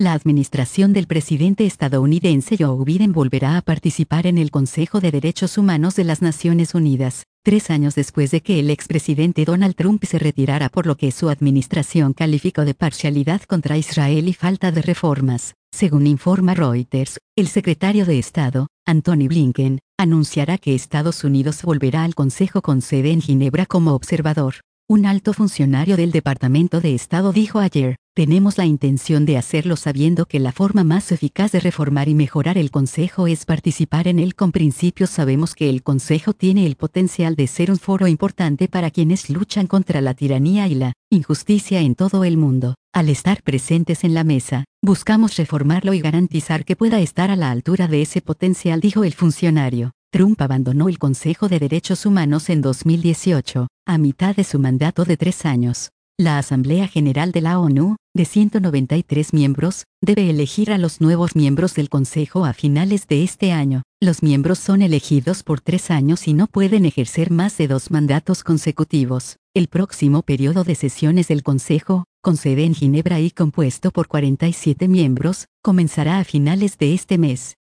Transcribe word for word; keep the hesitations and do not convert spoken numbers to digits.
La administración del presidente estadounidense Joe Biden volverá a participar en el Consejo de Derechos Humanos de las Naciones Unidas, tres años después de que el expresidente Donald Trump se retirara por lo que su administración calificó de parcialidad contra Israel y falta de reformas. Según informa Reuters, el secretario de Estado, Antony Blinken, anunciará que Estados Unidos volverá al Consejo con sede en Ginebra como observador. Un alto funcionario del Departamento de Estado dijo ayer: tenemos la intención de hacerlo sabiendo que la forma más eficaz de reformar y mejorar el Consejo es participar en él con principios. Sabemos que el Consejo tiene el potencial de ser un foro importante para quienes luchan contra la tiranía y la injusticia en todo el mundo. Al estar presentes en la mesa, buscamos reformarlo y garantizar que pueda estar a la altura de ese potencial, dijo el funcionario. Trump abandonó el Consejo de Derechos Humanos en dos mil dieciocho, a mitad de su mandato de tres años. La Asamblea General de la ONU, de ciento noventa y tres miembros, debe elegir a los nuevos miembros del Consejo a finales de este año. Los miembros son elegidos por tres años y no pueden ejercer más de dos mandatos consecutivos. El próximo periodo de sesiones del Consejo, con sede en Ginebra y compuesto por cuarenta y siete miembros, comenzará a finales de este mes.